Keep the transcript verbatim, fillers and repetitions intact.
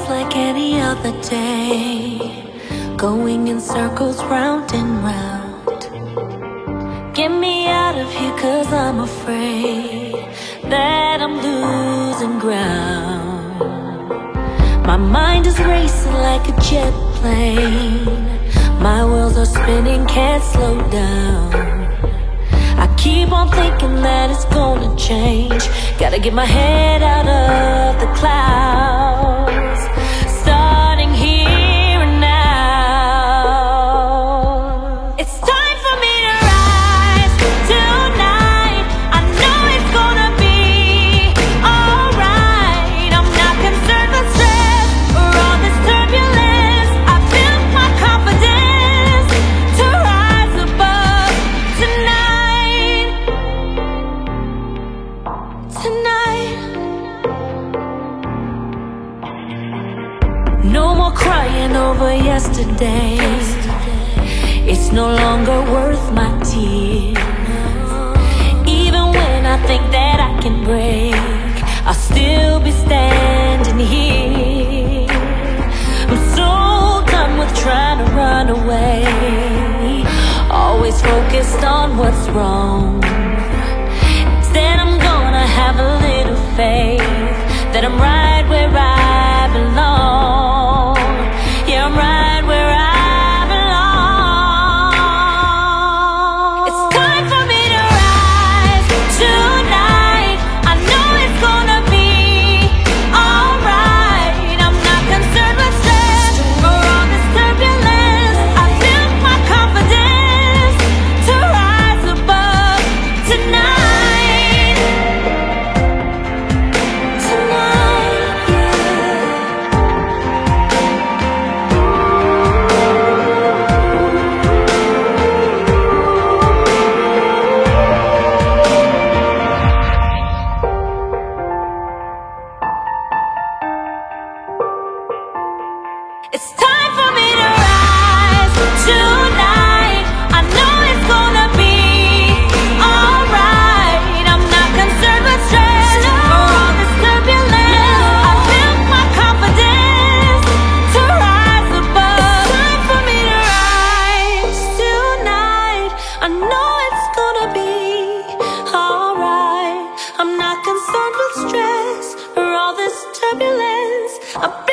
like any other day, going in circles round and round. Get me out of here, cause I'm afraid that I'm losing ground. My mind is racing like a jet plane, my wheels are spinning, can't slow down. I keep on thinking that it's gonna change. Gotta get my head out of the clouds, starting here and now. It's time for me to rise tonight. I know it's gonna be alright. I'm not concerned with stress or all this turbulence. I built my confidence to rise above tonight. Tonight, no more crying over yesterday. It's no longer worth my tears. Even when I think that I can break, I'll still be standing here. I'm so done with trying to run away, always focused on what's wrong. Instead I'm gonna have a little faith that I'm right where I belong. Yeah, I'm right where I belong. It's time for me to rise tonight. I know it's gonna be alright. I'm not concerned with stress or all this turbulence. I built my confidence to rise above tonight. Tonight, it's time for me to rise tonight. I know it's gonna be alright. I'm not concerned with stress or all this turbulence. I built my confidence to rise above. It's time for me to rise tonight. I know it's gonna be alright. I'm not concerned with stress or all this turbulence. I